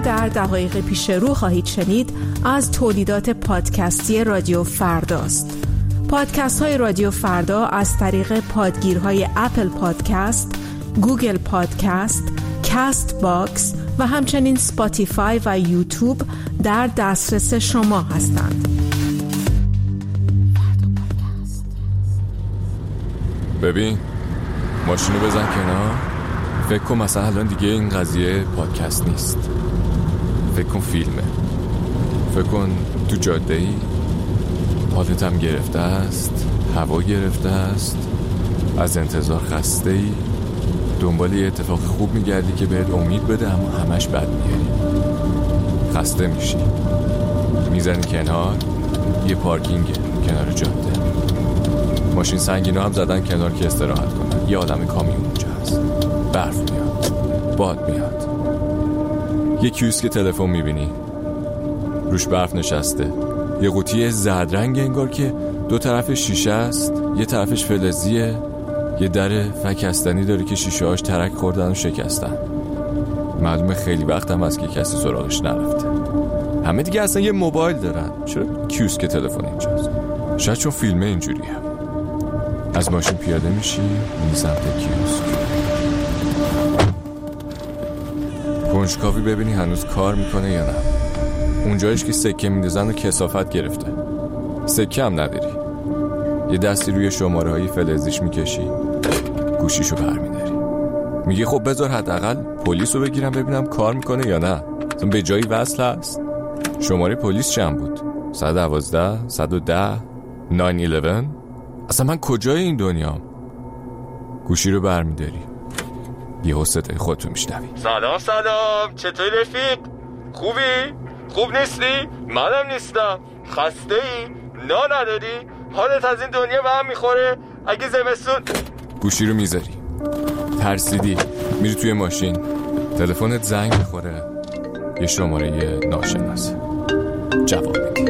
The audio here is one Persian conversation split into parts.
در دقایق پیش رو خواهید شنید از تولیدات پادکستی رادیو فرداست. پادکست های رادیو فردا از طریق پادگیرهای اپل پادکست، گوگل پادکست، کاست باکس و همچنین سپاتیفای و یوتیوب در دسترس شما هستند. ببین، ماشینو بزن کنار. فکر کن مثلا الان دیگه این قضیه پادکست نیست، فکر کن فیلمه. فکر کن تو جاده‌ای، حالت هم گرفته است، هوا گرفته است، از انتظار خسته‌ای، دنبال یه اتفاق خوب میگردی که بهت امید بده اما همش بد میاری. خسته میشی، میزنی کنار یه پارکینگ کنار جاده. ماشین سنگینا هم زدن کنار که استراحت کنن. یه آدم کامیون اونجا هست، برف میاد، باد میاد. یه کیوسک تلفن میبینی، روش برف نشسته. یه قوطی زرد رنگ انگار که دو طرفش شیشه است، یه طرفش فلزیه. یه در فکستنی داره که شیشه هاش ترک خوردن و شکستن. معلومه خیلی وقت هم از که کسی سراغش نرفته. همه دیگه اصلا یه موبایل دارن. چرا کیوسک تلفن اینجاست؟ شاید چون فیلمه اینجوریه. از ماشین پیاده میشی، میری سمت کیوسک. کنجکاوی ببینی هنوز کار میکنه یا نه. اونجایش که سکه میندازن و کثافت گرفته. سکه هم نداری. یه دستی روی شماره های فلزیش میکشی، گوشیشو برمیداری. میگی خب بذار حداقل پلیسو بگیرم ببینم کار میکنه یا نه. به جایی وصل هست. شماره پلیس چند بود؟ 112 110 911. اصلا من کجای این دنیام؟ گوشی رو برمیداری، یه صدای خودتو میشنوی. سلام چطوری رفیق؟ خوبی؟ خوب نیستی؟ منم نیستم. خسته ای؟ نا نداری؟ حالت از این دنیا به هم میخوره؟ اگه زمستون. گوشی رو میذاری، ترسیدی، میری توی ماشین، تلفنت زنگ میخوره. یه شماره ناشناسه. جواب میدی.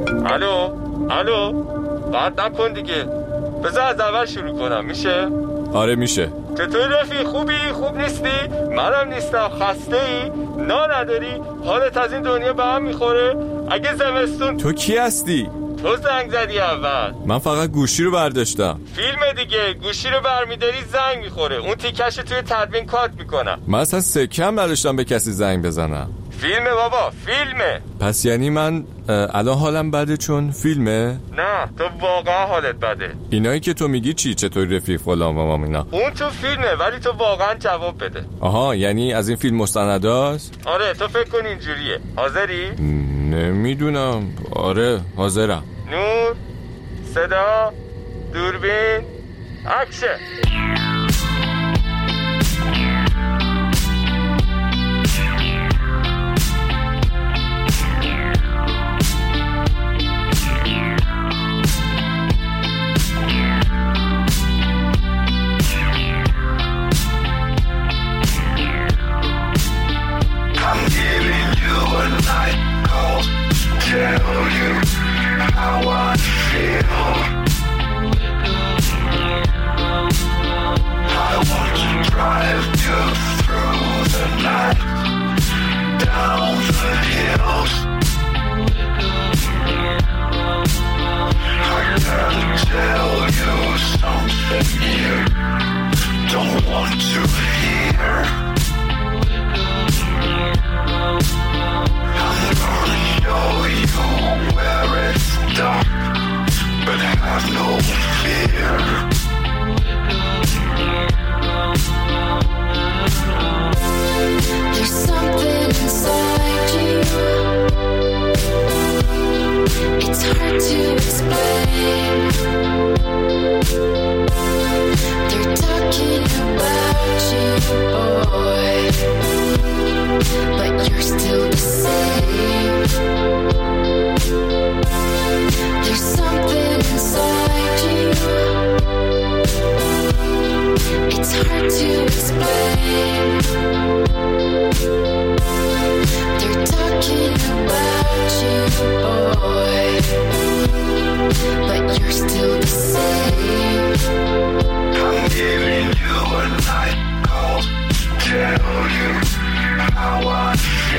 الو قطع نکن دیگه، بذار از اول شروع کنم. میشه؟ آره میشه. چطوری رفیق؟ خوبی؟ خوب نیستی؟ منم نیستم. خسته ای؟ نا نداری؟ حالت از این دنیا به هم میخوره؟ اگه زمستون. تو کی هستی؟ تو زنگ زدی اول. من فقط گوشی رو برداشتم. فیلم دیگه، گوشی رو برمیداری زنگ میخوره. اون تیکش توی تدوین کات میکنم. من اصلا سکه هم نداشتم به کسی زنگ بزنم. فیلمه بابا، فیلمه. پس یعنی من الان حالم بده چون فیلمه؟ نه، تو واقعا حالت بده. اینایی که تو میگی چی؟ چطوری رفیق فلان و مامینا؟ اون تو فیلمه ولی تو واقعا جواب بده. آها، یعنی از این فیلم مستنداست؟ آره، تو فکر کن اینجوریه. حاضری؟ نمیدونم. آره حاضرم. نور، صدا، دوربین، اکشن. Tell you how I feel.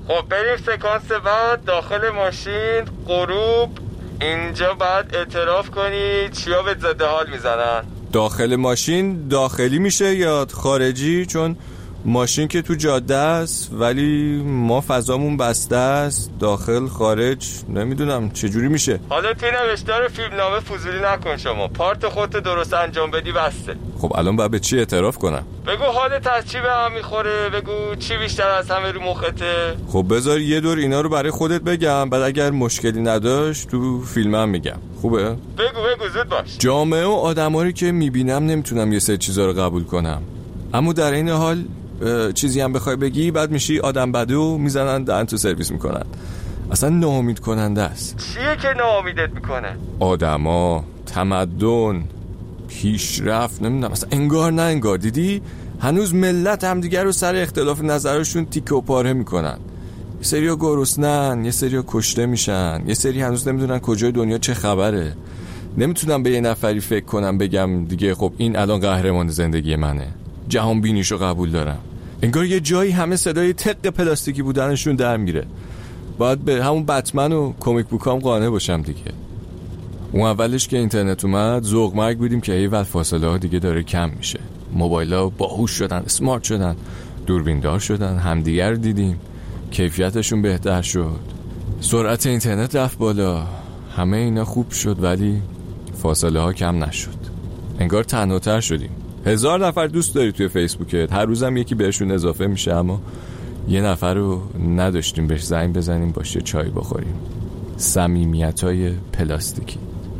خب بریم سکانس بعد. داخل ماشین غروب، اینجا باید اعتراف کنی چیا به ضد حال میزنن. داخل ماشین داخلی میشه یا خارجی؟ چون ماشین که تو جاده است ولی ما فضامون بسته است، داخل خارج نمیدونم چجوری میشه. حالا توی نوشتار فیلمنامه فضولی نکن، شما پارت خودت درست انجام بدی بسته. خب الان باید به چی اعتراف کنم؟ بگو حالت از چی به هم میخوره، بگو چی بیشتر از همه رو مخته. خب بذار یه دور اینا رو برای خودت بگم، بعد اگر مشکلی نداشت تو فیلمم میگم. خوبه؟ بگو زود باش. جامعه و آدمایی که میبینم نمیتونم یه سری چیزا رو قبول کنم، اما در این حال چیزی هم بخوای بگی بعد میشی آدم بدو، میزنن دهن تو سرویس میکنن. اصلا ناامید کننده است. چیه که ناامیدت میکنه؟ آدما، تمدن، پیشرفت، نمیدونم اصلا انگار نه انگار. دیدی هنوز ملت همدیگر رو سر اختلاف نظرشون تیکه و پاره میکنن. یه سریا گرسنن، یه سریا کشته میشن، یه سری هنوز نمیدونن کجای دنیا چه خبره. نمیتونم به یه نفری فکر کنم بگم دیگه خب این الان قهرمان زندگی منه، جهان بینیشو قبول دارم. انگار یه جایی همه صدای تق پلاستیکی بودنشون در میره. باید به همون بتمن و کمیک بوکام قانع باشم دیگه. اون اولش که اینترنت اومد ذوق مرگ بودیم که ایول فاصله ها دیگه داره کم میشه، موبایل‌ها باهوش شدن، اسمارت شدن، دوربیندار شدن، همدیگر رو دیدیم، کیفیتشون بهتر شد، سرعت اینترنت رفت بالا، همه اینا خوب شد ولی فاصله ها کم نشد. انگار تنهاتر شدیم. 1000 نفر دوست داری توی فیسبوکت، هر روزم یکی بهشون اضافه میشه، اما یه نفر رو نداشتیم بهش زنگ بزنیم باشه چای بخوریم. صمیمیت‌های پلاستیکی.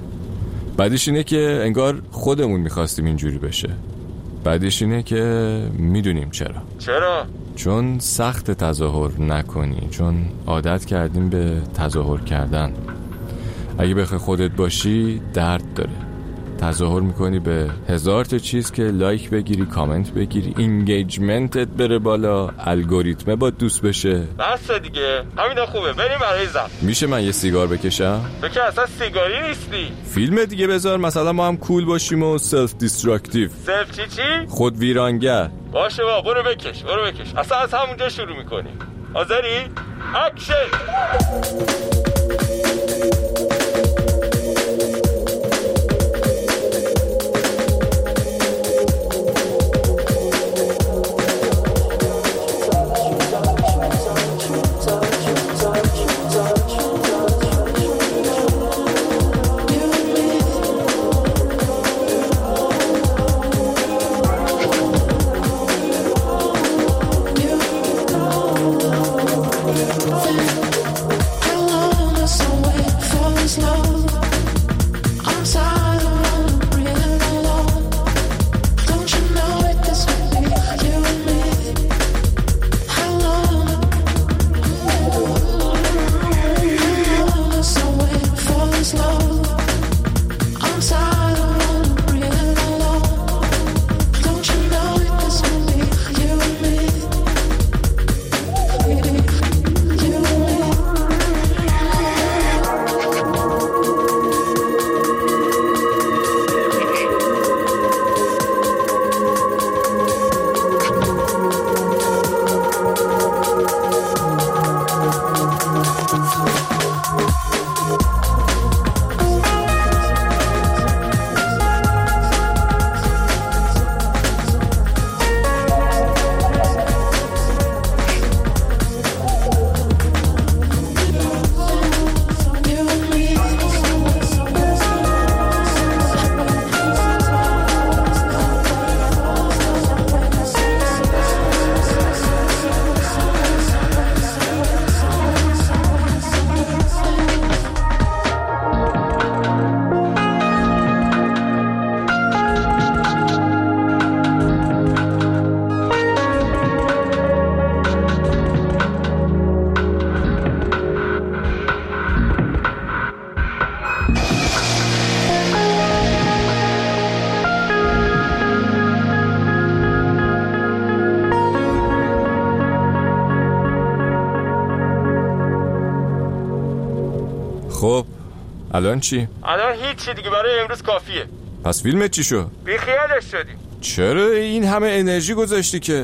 بعدش اینه که انگار خودمون میخواستیم اینجوری بشه. بعدش اینه که میدونیم چرا؟ چون سخت تظاهر نکنی، چون عادت کردیم به تظاهر کردن. اگه بخوای خودت باشی درد داره. تظاهر میکنی به 1000 تا چیز که لایک بگیری، کامنت بگیری، اینگیجمنتت بره بالا، الگوریتمه با دوست بشه. بس دیگه، همینا خوبه. بریم برای زن. میشه من یه سیگار بکشم؟ تو که اصلا سیگاری نیستی. فیلم دیگه بذار، مثلا ما هم کول باشیم و سلف دیستراکتیو. سلف چی؟ خود ویرانگر. باشه با، برو بکش. اصلا از همونجا شروع میکنی. حاضری؟ اکشن. خب الان چی؟ الان هیچی دیگه، برای امروز کافیه. پس فیلمت چی شد؟ بیخیالش شدیم. چرا این همه انرژی گذاشتی که؟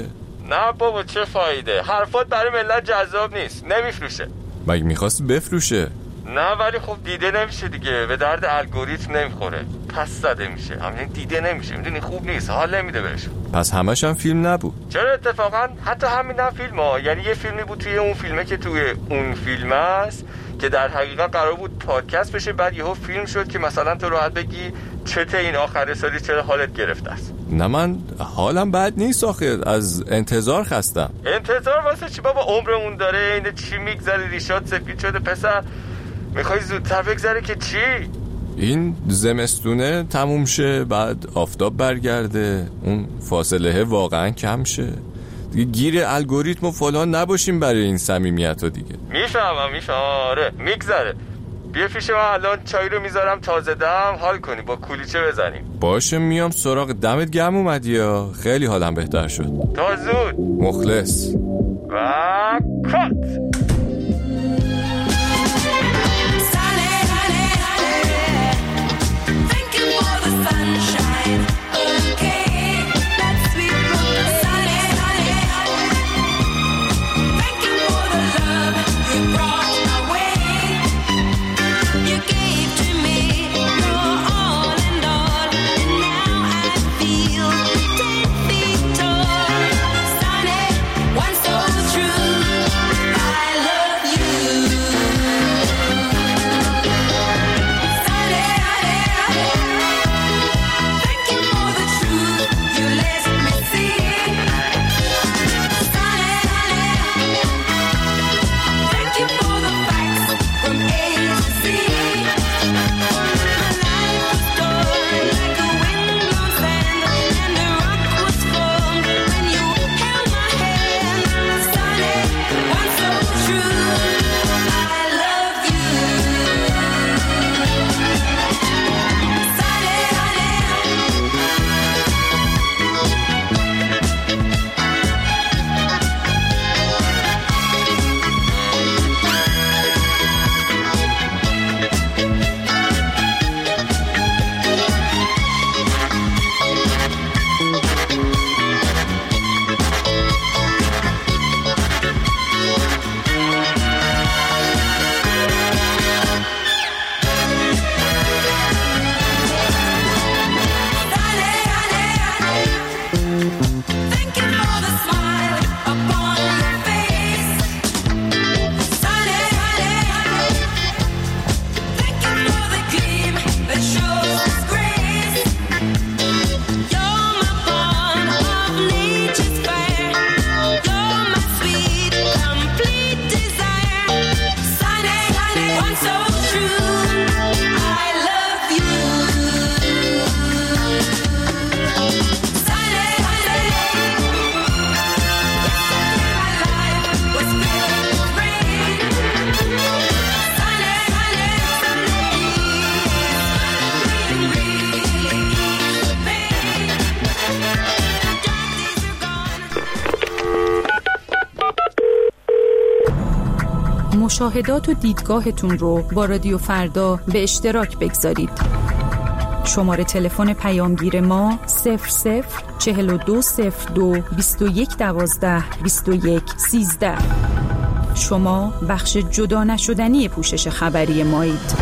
نه بابا چه فایده، حرفات برای ملت جذاب نیست، نمیفروشه. مگه میخواستی بفروشه؟ نه ولی خب دیده نمیشه دیگه، به درد الگوریتم نمیخوره، پس زده میشه، همین دیده نمیشه، میدونی خوب نیست، حال نمیده بهش. پس همش هم فیلم نبود؟ چرا اتفاقا حتی همین هم فیلم ها، یعنی یه فیلمی بود توی اون فیلمه که توی اون فیلم است که در حقیقت قرار بود پادکست بشه، بعد یهو فیلم شد که مثلا تو راحت بگی چته این آخر سالی چرا حالت گرفته است. نه من حالم بد نیست آخه، از انتظار خستم. انتظار واسه چی بابا؟ عمرمون داره، این چی میگذره، ریشات سفید شده پسر، میخوای زودتر بگذره که چی؟ این زمستونه تموم شه، بعد آفتاب برگرده، اون فاصله واقعا کم شه دیگه، گیر الگوریتم و فلان نباشیم برای این صمیمیت ها دیگه. میفهمم آره میگذره. بیا پیش من الان چای رو میذارم تازه دم، حال کنی با کولیچه بزنیم. باشه میام سراغ. دمت گرم اومدی یا خیلی حالم بهتر شد. تا زود. مخلص. و کات. مشاهدات و دیدگاهتون رو با رادیو فردا به اشتراک بگذارید. شماره تلفن پیامگیر ما 00420221122113. شما بخش جدا نشدنی پوشش خبری مایید.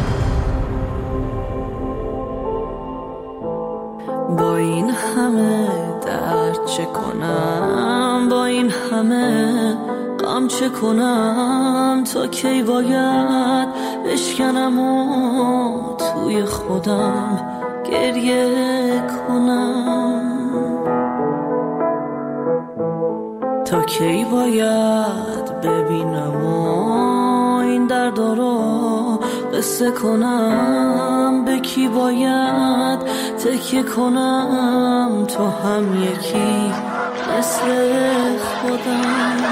با این همه درد چه کنم، با این همه غم چه کنم، تا کی باید بشکنم و توی خودم گریه کنم، تا کی باید ببینم و این درد رو قصه کنم، به کی باید تکیه کنم، تو هم یکی مثل خودم.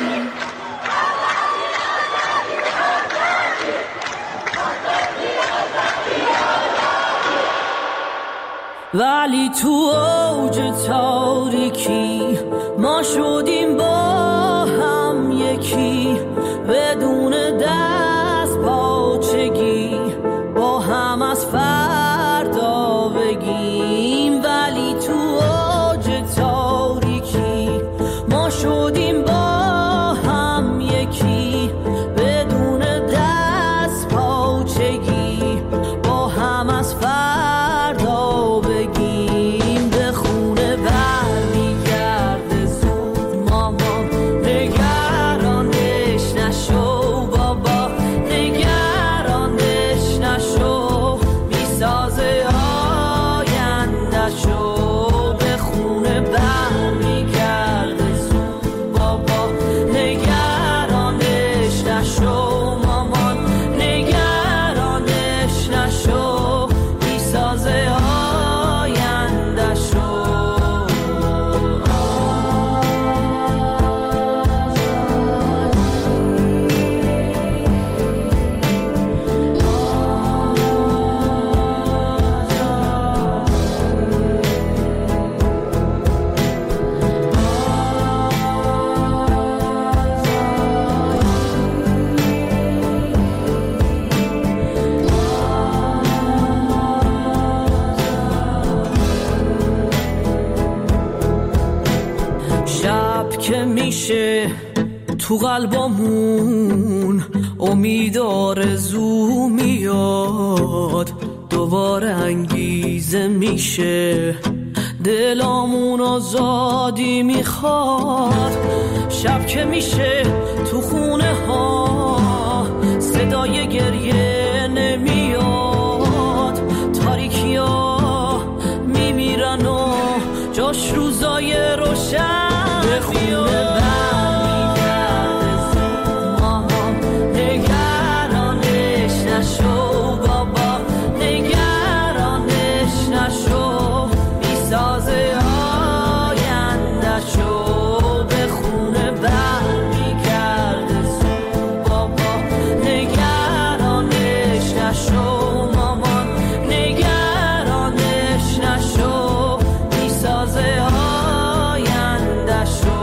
ولی تو اوج تاریکی ما شدیم با هم یکی، بدون دست پاچگی با هم از فردا بگیم. ولی تو اوج تاریکی شدیم با هم یکی، بدون دست پاچگی با هم از فردا بگیم به خونه برمیگرده زود مامان، نگرانش نشو بابا، نگرانش نشو، میسازه آینده شو، به خونه برمیگرده زود بابا، نگرانش نشو مامان، نگرانش نشو، میسازه آینده شو. شب که میشه تو قلبمون امید آرزو میاد، دوباره انگیزه میشه دلامون آزادی میخواد. شب که میشه تو خونه ها صدای گریه نمیاد، تاریکی ها میمیرن و جاش روزای روشن به خونه برمیگرده زود مامان، نگرانش نشو بابا، نگرانش نشو، میسازه آینده شو، به خونه برمیگرده زود بابا، نگرانش نشو مامان، نگرانش نشو، میسازه آینده شو.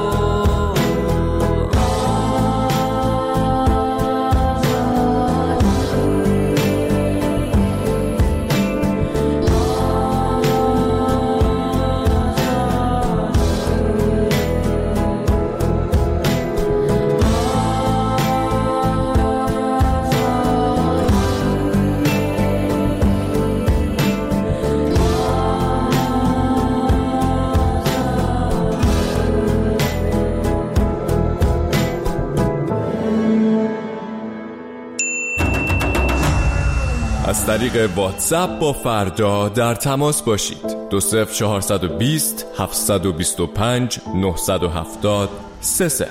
از طریق واتساپ با فردا در تماس باشید. 20420 725 970 30.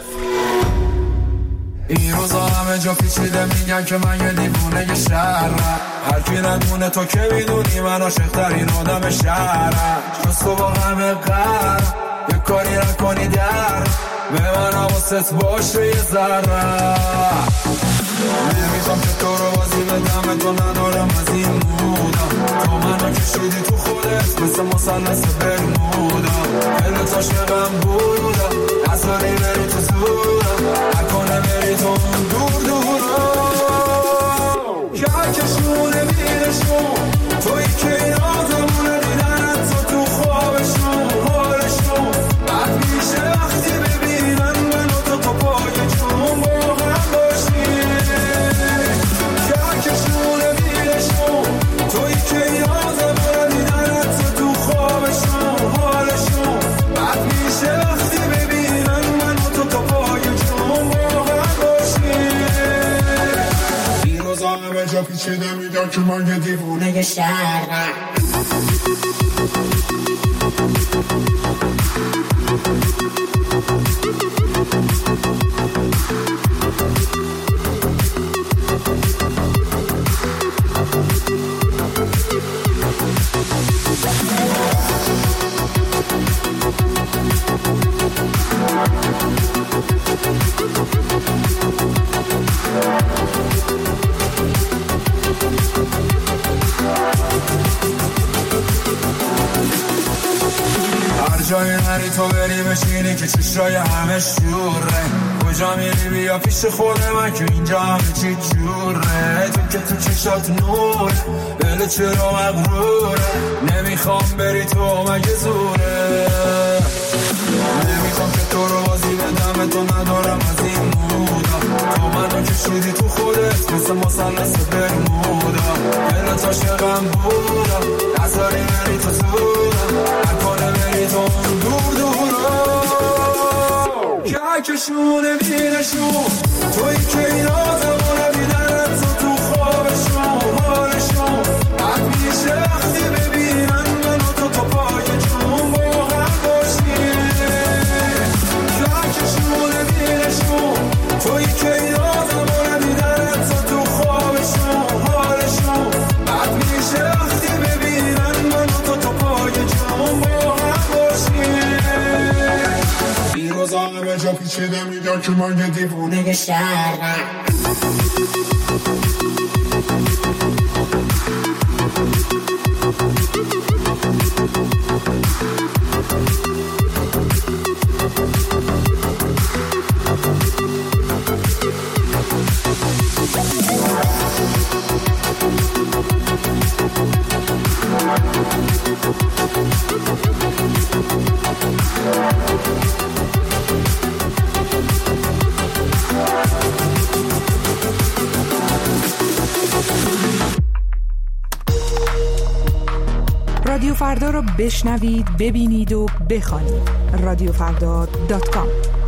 این روزا همه جا پیچیده میگن که من یه دیوونه شهرم، هر کی ندونه تو که میدونی من عاشق‌ترین آدم شهرم، جز تو با همه قرم یه کاری نکنی در به من حواست باشه یه ذره، نمیخوام که تو رو بازی بدم، تو ندارم از این مودم، تو منو کشیدی تو خودت مثل مثلث برمودا، دلت عاشقم بودم، نذاری بری تو زورم، نکنه بری تو دور دورم، که هر کشونه میرشون توی که یادمونه دیدنت تو خوابشون حالشون بد میشه وقتی ببینن منو تو پای جون با هم باشیم، که هر کشونه میرشون توی که یادمونه دیدنت تو خوابشون حالشون بد میشه وقتی ببینن منو تو پای جون با هم باشیم. این روزا همه جا پیچیده میگن که من یه دیوونه شهرم. جای نری تو بری بشینی که چشای همه شوره، کجا میری بیا پیش خود من که اینجا همه چی جوره، تو که تو چشات نوره دل چرا مغروره، نمیخوام بری تو مگه زوره، نمیخوام که تو رو بازی بدم مثل تو ندارم از این مودا، تو منو کشیدی تو خودت مثل مثلث برمودا، دلت عاشقم بودا، نذاری بری تو زودا، نکنه بری تو دور دورا که کشونه بینشون، توی که اینا زمانه بیدن تو خوابشون حالشون بد میشه وقتی ببینن منو تو پای جون با هم باشیم، که کشونه بینشون، توی که اینا زمانه بیدن تو خوابشون حالشون بد میشه وقتی ببینن منو تو پای جون با هم باشیم. روزانه به جا پیچیده میگن که من یه دیوونه شهرم. رادیو فردا رو بشنوید، ببینید و بخوانید. radiofrda.com.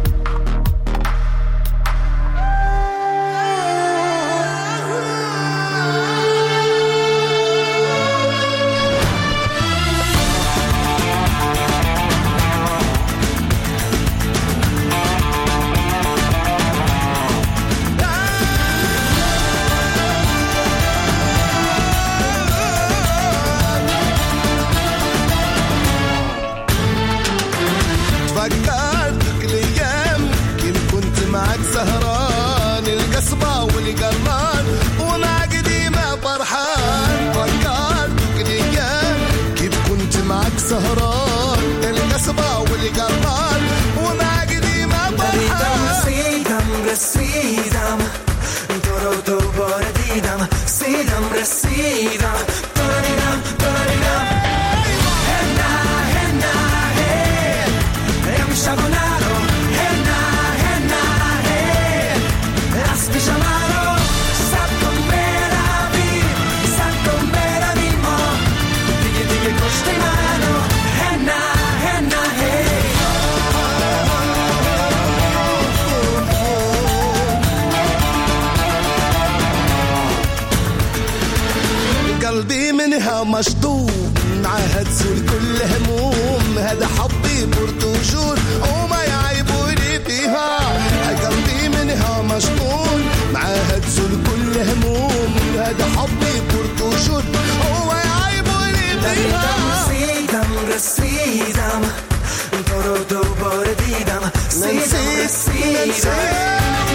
قلبي منها مشطوب معهد زول كل هموم هذا حبي برتوجون وما يعيبوني فيها قلبي منها مشطوب معهد زول كل هموم هذا حبي برتوجون وما يعيبوني فيها رسیدم تو رو دوباره دیدم رسیدم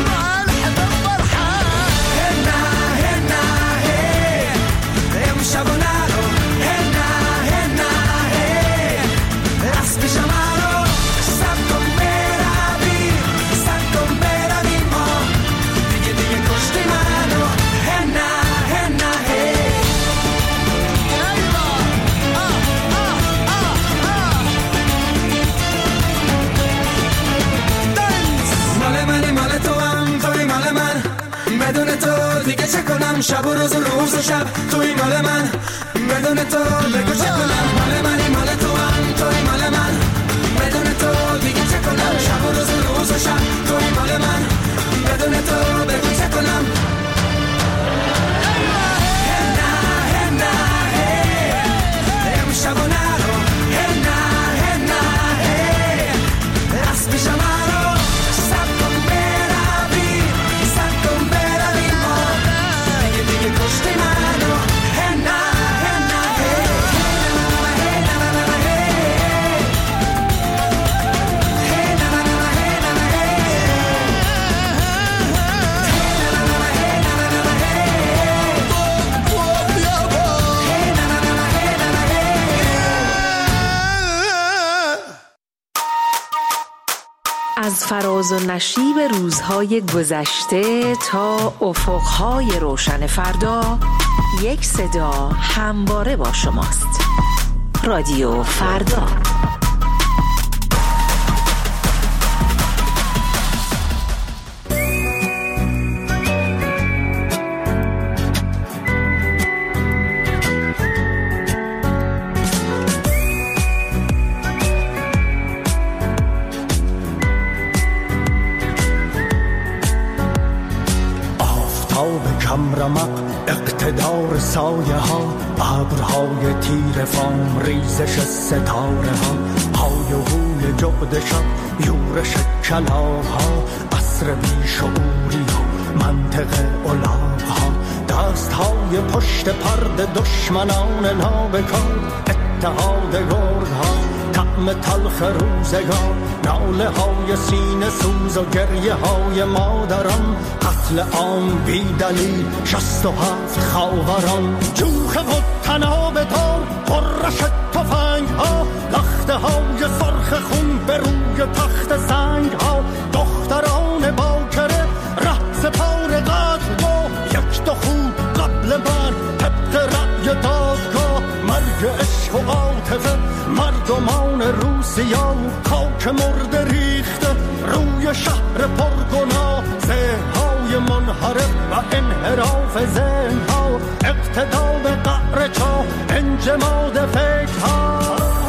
شب و روز و روز و شب توی مال من بدون تو بگو چه کنم مال منی مال تو هم توی مال من بدون تو دیگه چه کنم شب و روز و روز و شب توی مال من بدون تو بگو چه کنم امشب و نرو راست پیشم رو سب کن بروی سب کن بروی ما دیگه کشتی منو از فراز و نشیب روزهای گذشته تا افقهای روشن فردا، یک صدا همواره با شماست. رادیو فردا. به کم رمق اقتدار سایه ها، ابرهای تیر فام ریزش ستاره ها، های و هوی جغد شب یورش کلاغ ها، عصر بیشعوری و منطق الاغ ها، دست های پشت پرد دشمنان نابکار، اتحاد گرگ ها، طعم تلخ روزگار، ناله های سینه سوز و گریه های مادران، قتل عام بی دلیل 67 خاوران، جوخ و تناب دار، قرش تفنگ ها، لخته های سرخ خون به روی تخت سنگ ها، دختران باکره ره سپار قتل و یک دو خوب قبل مرگ طبق رأی دادگاه، مرگ عشق و عاطفه مردمان روسیا، خاک مرده ریخته روی شهر پرگناه، ذهن‌های منحرف و انحراف ذهن‌ها، اقتدار قعر چاه، انجماد فکرها.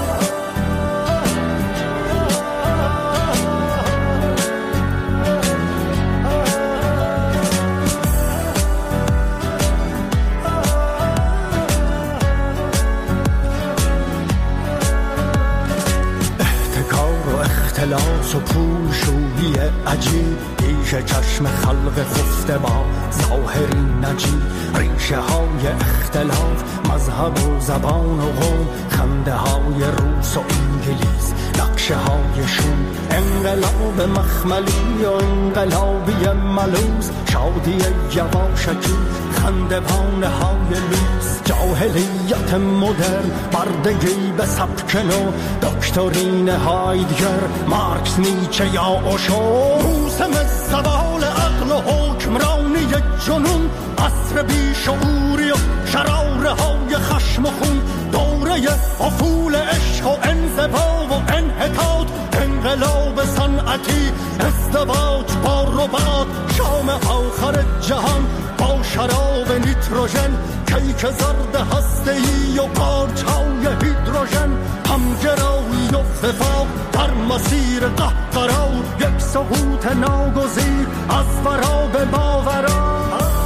اختلاس و پول شویی عجیب، پیش چشم خلق خفته با ظاهری نجیب، ریشه های اختلاف مذهب و زبان و قوم، خنده های روس و انگلیس، نقشه های شوم، انقلاب مخملی و انقلابی ملوز، شادی یواشکی خندوانه های لوس، جاهلیت مدرن بردگی به سبک نو، دکترین هایدگر مارکس نیچه یا اوشو، موسم زوال عقل و حکمرانی جنون، عصر بیشعوری و شراره های خشم و خون، دوره افول عشق و انزوا و انحطاط، انقلاب صنعتی، ازدواج با ربات، شام آخر جهان با شراب نیتروژن، کیک زرد هسته‌ای و قارچ‌های هیدروژن، همگرایی و وفاق در مسیر قهقرا، یک سقوط ناگزیر از ورا به ماورا.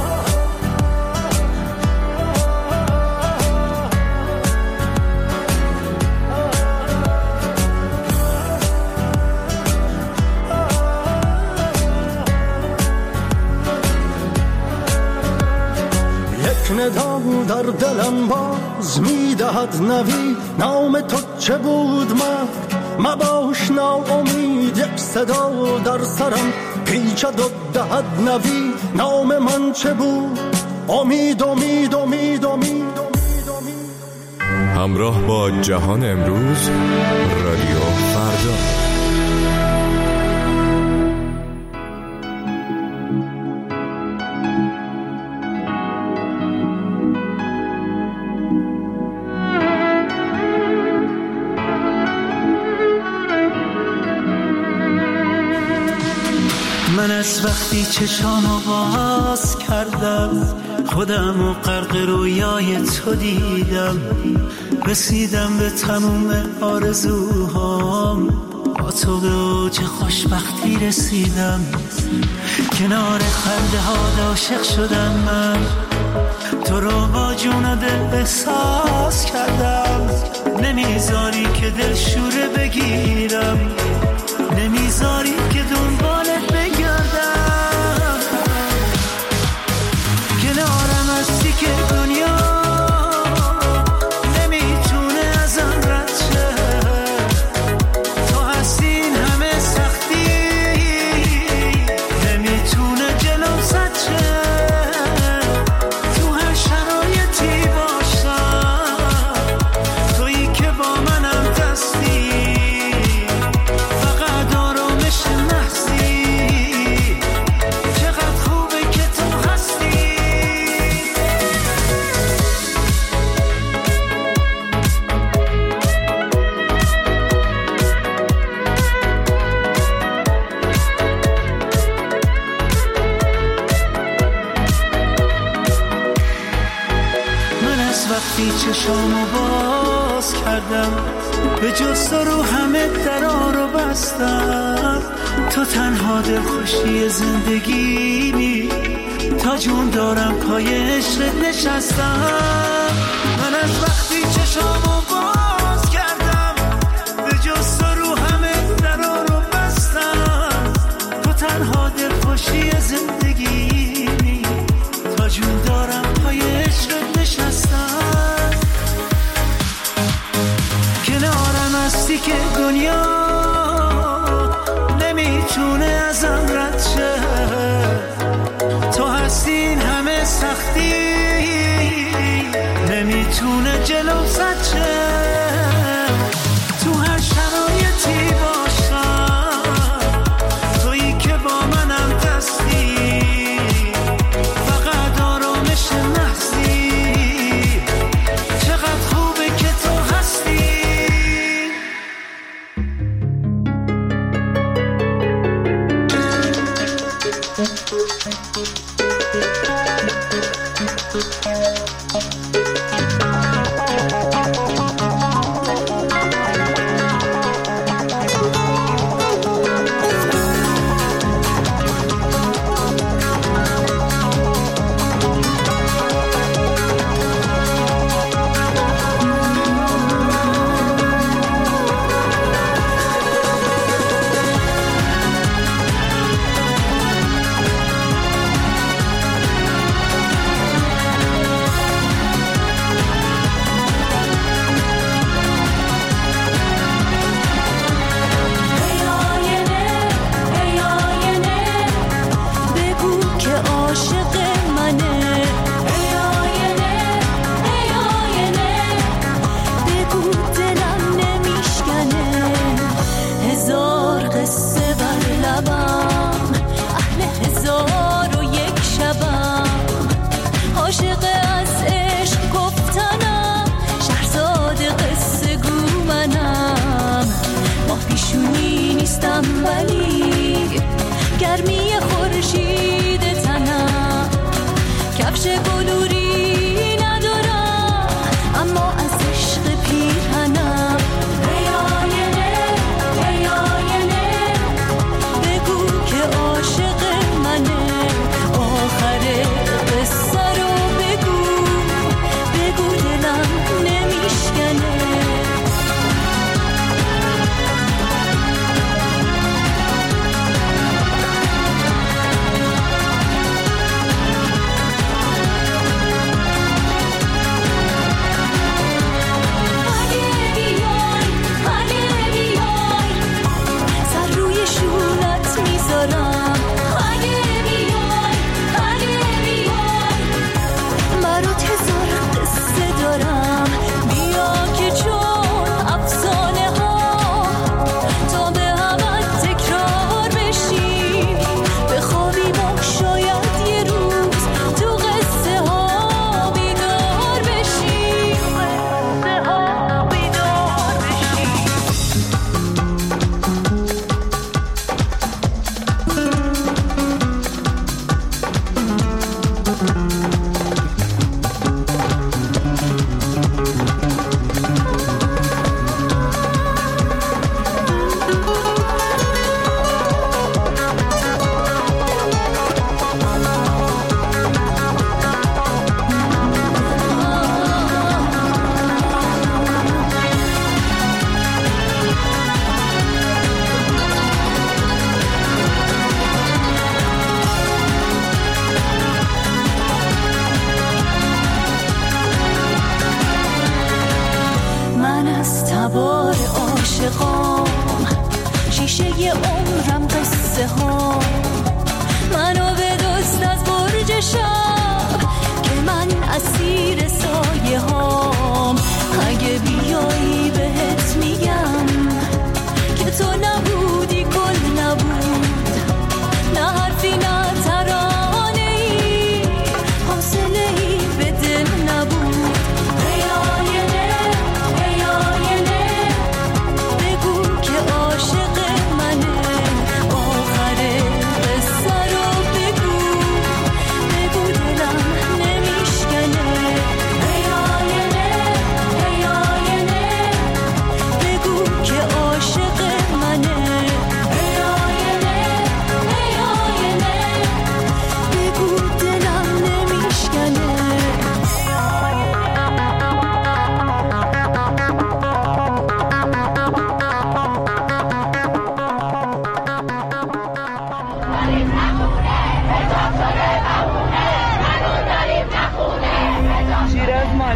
ندام در دلم باز میدهد نوید، نام تو چه بود مرد مباش ناامید، یک صدا در سرم پیچد و دهد نوید، نام من چه بود؟ امید امید امید امید. همراه با جهان امروز، رادیو فردا. من از وقتی چشامو باز کردم، خودم و غرق رویای تو دیدم، رسیدم به تموم آرزوهام، با تو به اوج خوشبختی رسیدم، کنار خنده ها عاشق شدم، من تو رو با جون و دل احساس کردم، نمیذاری که دل شوره بگیرم، نمیذاری که دنبالت بگردم، کنارم هستی که دنیا نمیتونه ازم رد شه، تو هستی این همه سختی نمیتونه جلوم سد شه، تو هر شرایطی باشم تویی که با منم دستی، وقتی چشامو باز کردم، به جز تو رو همه درا رو بستم، تو تنها دلخوشی زندگیمی، تا جون دارم پای عشقت نشستم. من از وقتی چشامو باز کردم به جز تو رو همه درا رو بستم. تو تنها دلخوشی زندگی، تا جون دارم پای عشقت نشستم. کنارم هستی که دنیا نمیتونه ازم رد شه. تو هستی این همه سختی نمیتونه جلو زد شه. تو هر شرایطی باشم تویی که با منم دستی. فقط آرامش محضی چقدر خوبه که تو هستی.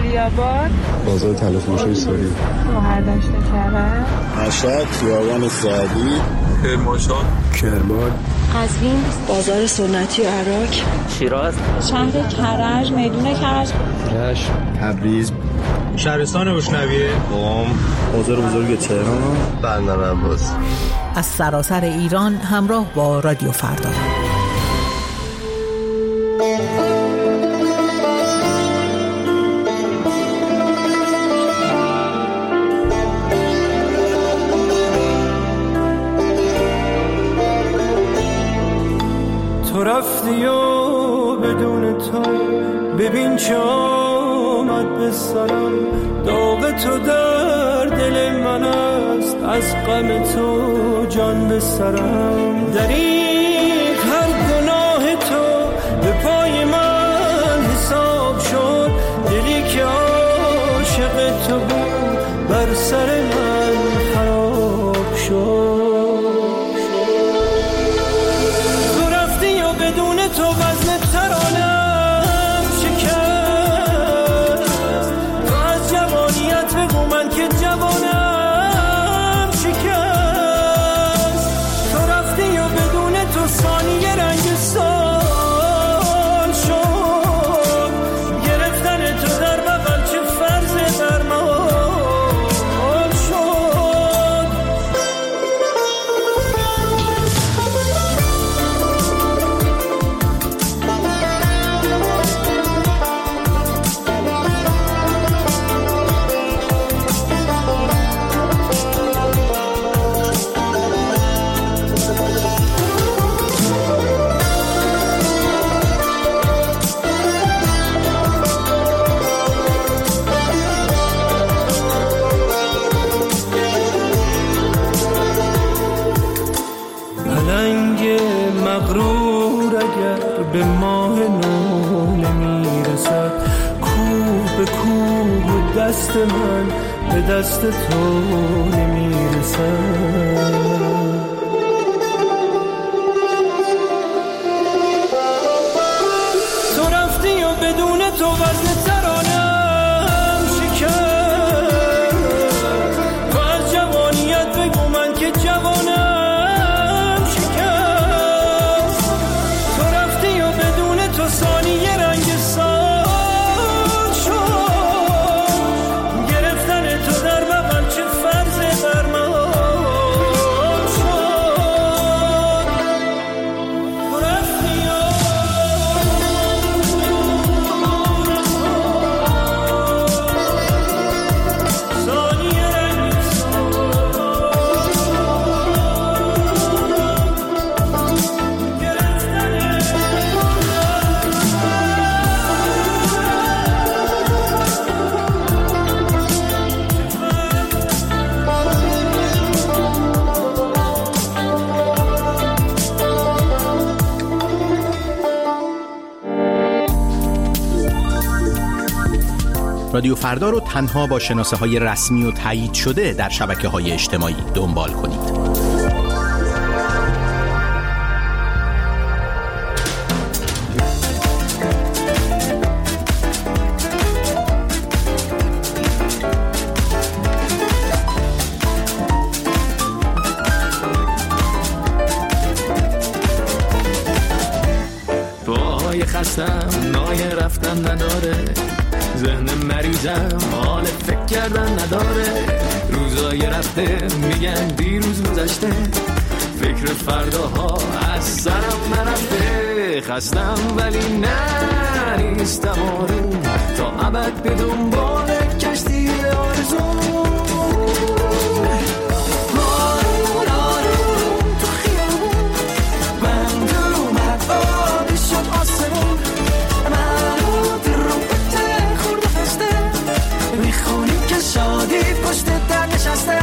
علی‌آباد، بازار طلع‌فروشی ساری، شهردشت کرج، مشهد، خیابان سعدی، کرمانشاه، کرمان، قزوین، بازار سنتی عراق، شیراز، شهر کرج، میدون کرج، رشت، تبریز، شهرستان گشنویه، قم، بازار بزرگ تهران، بندرعباس. از سراسر ایران همراه با رادیو فردا. تو رفتی و بدون تو ببین چه آمد به سرم، داغ تو در دل من است، از غم تو جان به سرم. دریغ هر گناه تو به پای من حساب شد، دلی که عاشق تو بود بر سر من خراب شد. بدون تو وزن ترانم شکست، تو از جوانیت بگو من که جوانم شکست. تو رفتی و بدون تو ثانیه رنگ سال شد، گرفتن تو در بغل چه فرض درمان شد. مغرور اگر به ماه نو نمیرسد، کوه به کوه و دست من به دست تو نمیرسد. تو رفتی و بدون تو وزن ترانم شکست، تو از جوانیت بگو من که جوانم. ثانیه رنگ سال شد، گرفتن تو در بغل چه فرض درمان شد. رفتی ثانیه رنگ رادیو فردا رو تنها با شناسه‌های رسمی و تایید شده در شبکه‌های اجتماعی دنبال کنید. پای خستم نای رفتن نداره، ذهن مریضم حال فکر کردن نداره، روزای رفته میگن دیروز گذشته، فکر فرداها از سرم نرفته. خستم ولی نه نیستم آروم، تا ابد به دنبال کشتی آرزوم. شادی پشت در نشسته،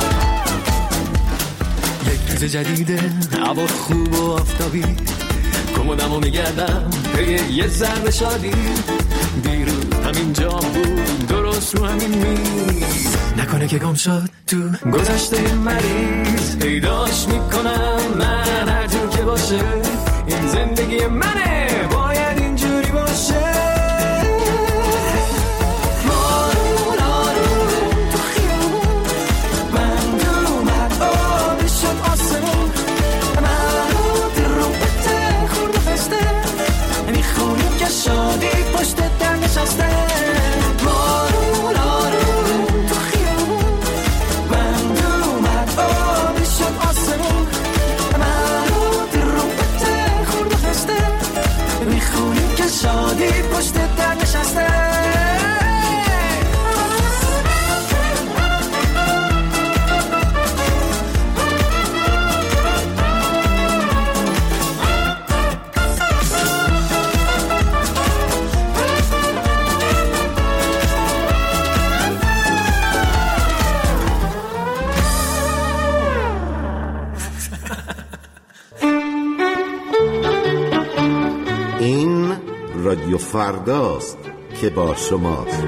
یک روز جدیده، هوا خوب و آفتابی، کمدمو میگردم پی یه ذره شادی، دیروز همینجا بود درست رو همین میز، نکنه که گم شد تو گذشته مریض، پیداش میکنم من هر جور که باشه، این زندگی منه باید اینجوری باشه. شادی پشت در نشسته، بارون آروم تو خیابون، بند اومد آبی شد آسمون، من رو بته خورد و خسته، میخونیم که شادی پشت در نشسته. رادیو فرداست که با شماست.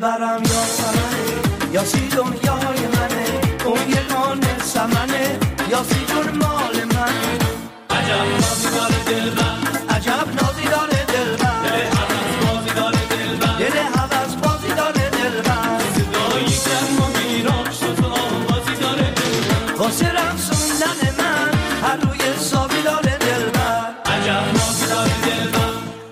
دلبرم یاسمنه، یاسی دنیای منه، اون یگانه سمنه، یاسی جون مال منه. عجب نازی داره دلبر، عجب نازی داره دلبر، دل حوض بازی داره دلبر، صدایی گرم و میران شد و آوازی داره دلبر، واسه رقصوندن من هر روی حسابی داره دلبر. عجب نازی داره دلبر.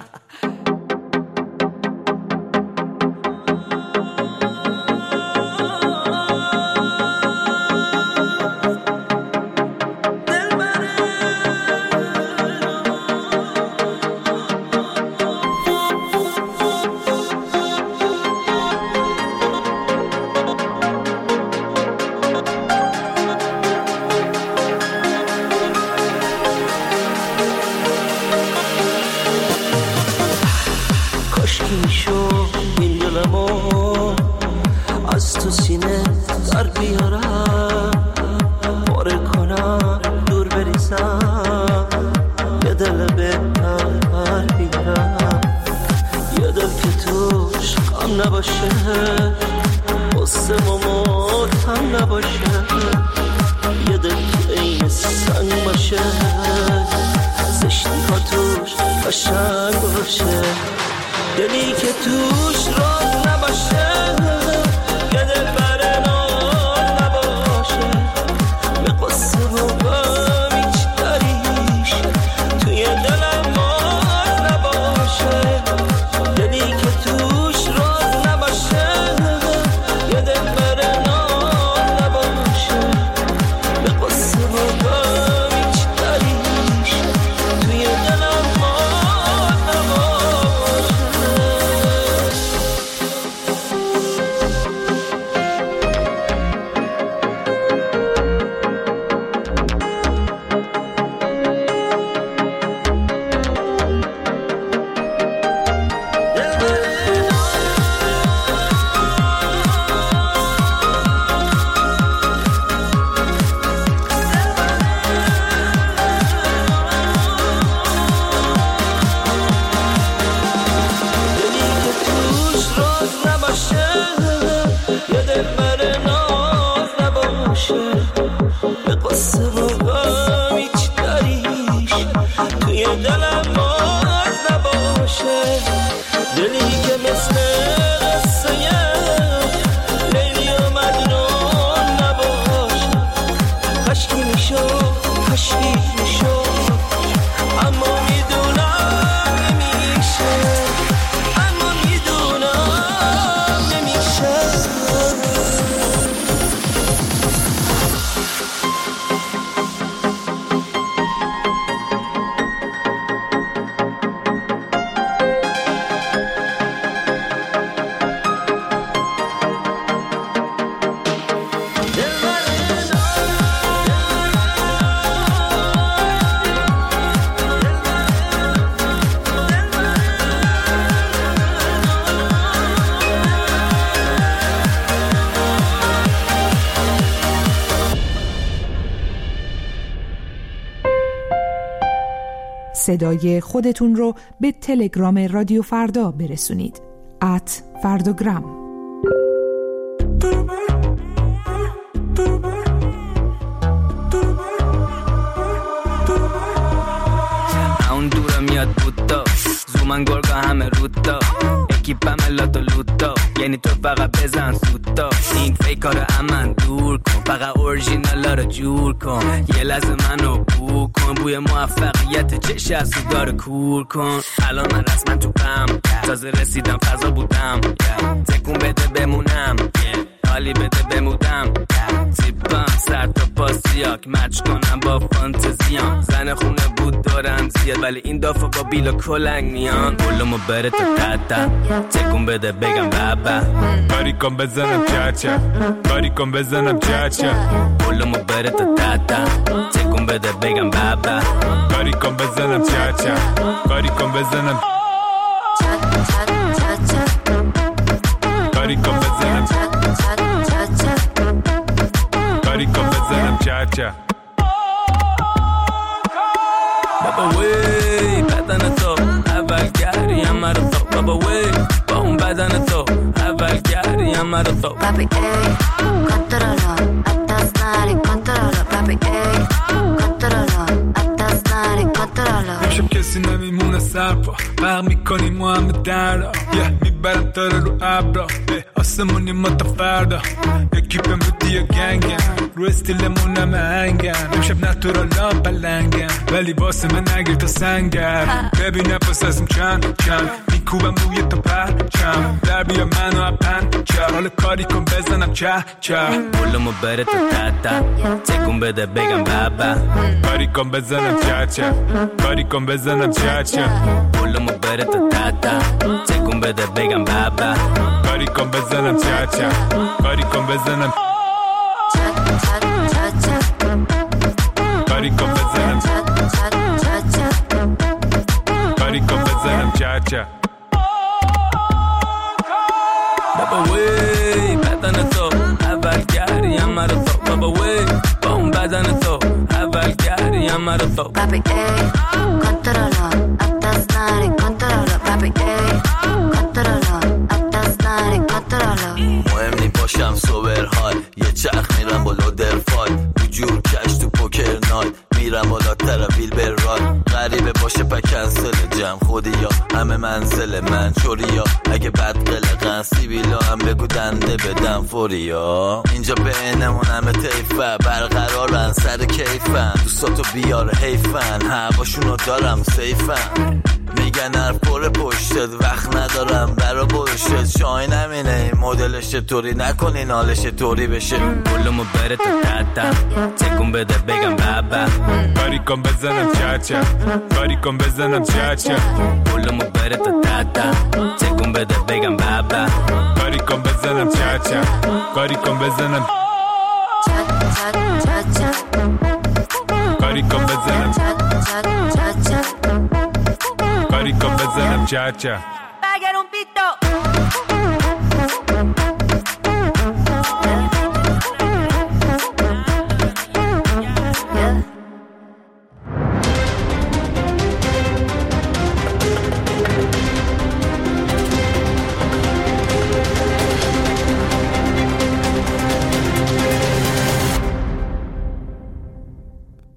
از تو سینه در بیارم، پاره کنم دور بریزم، یه دل بهتر بیارم، یه دل که توش غم نباشه، قصه ماتم نباشه، یه دل که این سنگ باشه، زشتی ها توش قشنگ باشه، دلی که توش راز نباشه، یه دل بر ناز نباشه، به قصه و غم هیچ دریش توی دلم ماز نباشه، دلی که توش راز نباشه، یه دل بر ناز نباشه، به قصه و غم هیچ دریش توی دلم ماز نباشه. صدای خودتون رو به تلگرام رادیو فردا برسونید. @فرداگرام. اون دورا میاد بودا زومن گرگا همه رودا اکیپم لاتو لوتا، یعنی تو فقط بزن سوتا، این فیکار امن دور کن، فقط اورژینالا رو جور کن، یه لحظه منو بو کن، بوی موفقیت چش از داره کور کن، الان من رسما تو پم، تازه رسیدم فضا بودم، تکون بده بمونم، حالی بده بمودم، تیپم سر تا پاسیاک مچ کنم با فانتزیام، زن خونه بود دارم زیاد ولی این دافا با بیلا کلنگ میان، بلومو بره تا تتا، تکون بده بگم بابا، کاری کن بزنم چاچا، کاری کن بزنم چاچا، بلومو بره تا تتا، تکون بده بگم بابا، کاری کن بزنم چاچا، کاری کن بزنم کاری کن بزنم کاری کن بزنم چاچا. بابا وی بدن تو اول گری همه رو تو، بابا وی با اون بدن تو اول گری amarrado. Papi, ey, controlo, atas nari, controlo. Papi, ey, controlo, atas nari, controlo. امشب کسی نمیمونه سرپا برق میکنیم و همه دردا میبرم داره رو ابرا آسمونی ما تا فردا یکی بهم رو دیا گنگن رو استیلمون همه هنگن امشب نتورالان پلنگن ولی واسه من نگیر تا سنگر ببین نفس ازم چند میکوبم روی تا پرچم در بیا منو اپن چه حال کاری کن بزنم چه پولمو بره تا تتا تکون بده بگم بابا کاری کن بزنم چه کاری کن بزنم چه پولمو بره تا تتا تکون بده بگم بابا کاری کن بزنم چه کاری کن بزنم کاری کن بزنم کاری کن بزنم چه بابا وی بدن تو اول گریم مرا تو بابا وی با اون بدن تو اول گریم مرا تو Papi, ey, controlo, atas nari, controlo. Papi, ey, controlo, atas nari, controlo. مهم نی باشم سوبر های یه چرخ میرم بالا درفای تو جور کش تو پوکر نایت میرم بالا ترافیل بر رای غریبه باشه پا کنسل جمع خودی یا همه منزل من چوری یا اگه بد قلقن سیبیلا هم بگو دنده بدم فوری یا اینجا بینمون همه تیفه برقرارن سر کیفن دوستاتو بیار حیفن هواشونو دارم سیفن میگن حرف پر پشتت وقت ندارم برا بوشت شاین همینه این مدلش چطوری نکنین حالش طوری بشه پولمو بره تا تتا تکون بده بگم بابا کاری کن بزنم چه کاری کن بزنم چه پولمو بره تا تتا تکون بده بگم بابا کاری کن بزنم چه کاری کن بزنم کاری کن بزنم کاری کن بزنم چه